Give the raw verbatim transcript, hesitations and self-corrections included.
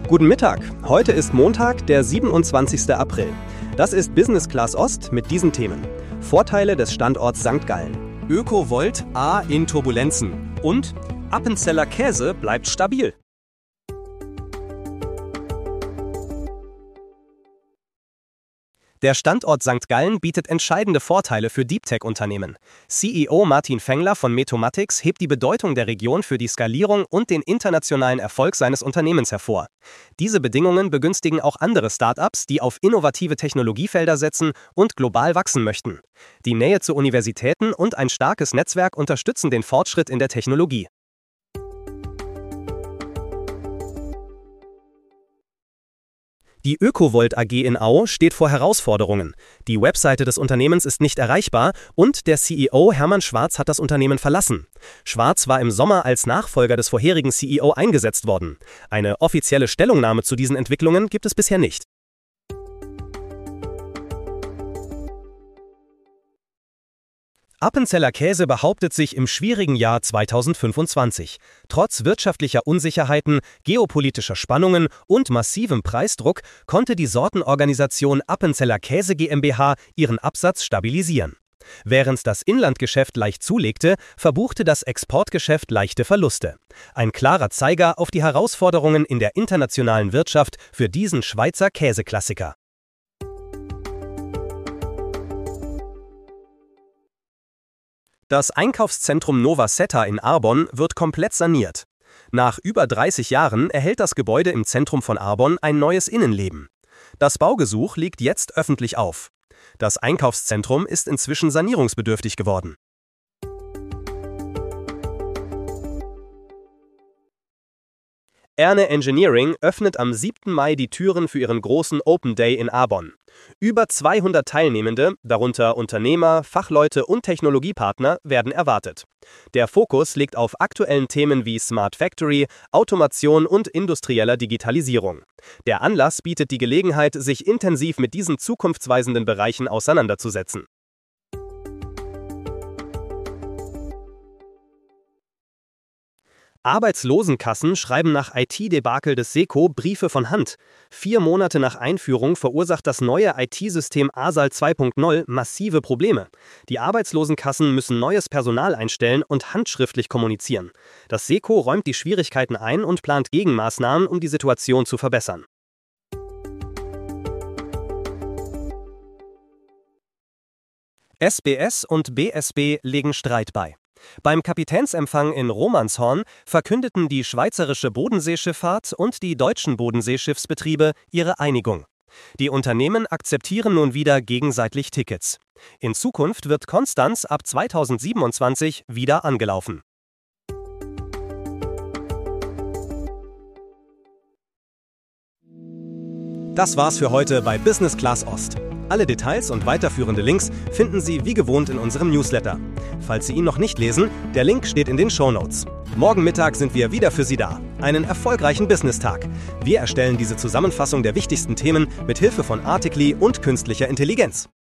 Guten Mittag. Heute ist Montag, der siebenundzwanzigste April. Das ist Business Class Ost mit diesen Themen. Vorteile des Standorts Sankt Gallen. Öko-Volt A in Turbulenzen. Und Appenzeller Käse bleibt stabil. Der Standort Sankt Gallen bietet entscheidende Vorteile für Deep Tech-Unternehmen. C E O Martin Fengler von Metomatics hebt die Bedeutung der Region für die Skalierung und den internationalen Erfolg seines Unternehmens hervor. Diese Bedingungen begünstigen auch andere Start-ups, die auf innovative Technologiefelder setzen und global wachsen möchten. Die Nähe zu Universitäten und ein starkes Netzwerk unterstützen den Fortschritt in der Technologie. Die Öko-Volt A G in Au steht vor Herausforderungen. Die Webseite des Unternehmens ist nicht erreichbar und der C E O Hermann Schwarz hat das Unternehmen verlassen. Schwarz war im Sommer als Nachfolger des vorherigen C E O eingesetzt worden. Eine offizielle Stellungnahme zu diesen Entwicklungen gibt es bisher nicht. Appenzeller Käse behauptet sich im schwierigen Jahr zweitausendfünfundzwanzig. Trotz wirtschaftlicher Unsicherheiten, geopolitischer Spannungen und massivem Preisdruck konnte die Sortenorganisation Appenzeller Käse GmbH ihren Absatz stabilisieren. Während das Inlandgeschäft leicht zulegte, verbuchte das Exportgeschäft leichte Verluste. Ein klarer Zeiger auf die Herausforderungen in der internationalen Wirtschaft für diesen Schweizer Käseklassiker. Das Einkaufszentrum Nova Seta in Arbon wird komplett saniert. Nach über dreißig Jahren erhält das Gebäude im Zentrum von Arbon ein neues Innenleben. Das Baugesuch liegt jetzt öffentlich auf. Das Einkaufszentrum ist inzwischen sanierungsbedürftig geworden. Erne Engineering öffnet am siebten Mai die Türen für ihren großen Open Day in Arbon. Über zweihundert Teilnehmende, darunter Unternehmer, Fachleute und Technologiepartner, werden erwartet. Der Fokus liegt auf aktuellen Themen wie Smart Factory, Automation und industrieller Digitalisierung. Der Anlass bietet die Gelegenheit, sich intensiv mit diesen zukunftsweisenden Bereichen auseinanderzusetzen. Arbeitslosenkassen schreiben nach I T-Debakel des SECO Briefe von Hand. Vier Monate nach Einführung verursacht das neue I T-System A S A L zwei Punkt null massive Probleme. Die Arbeitslosenkassen müssen neues Personal einstellen und handschriftlich kommunizieren. Das SECO räumt die Schwierigkeiten ein und plant Gegenmaßnahmen, um die Situation zu verbessern. S B S und B S B legen Streit bei. Beim Kapitänsempfang in Romanshorn verkündeten die Schweizerische Bodenseeschifffahrt und die deutschen Bodensee-Schiffsbetriebe ihre Einigung. Die Unternehmen akzeptieren nun wieder gegenseitig Tickets. In Zukunft wird Konstanz ab zweitausendsiebenundzwanzig wieder angelaufen. Das war's für heute bei Business Class Ost. Alle Details und weiterführende Links finden Sie wie gewohnt in unserem Newsletter. Falls Sie ihn noch nicht lesen, der Link steht in den Shownotes. Morgen Mittag sind wir wieder für Sie da. Einen erfolgreichen Business-Tag. Wir erstellen diese Zusammenfassung der wichtigsten Themen mit Hilfe von Articly und künstlicher Intelligenz.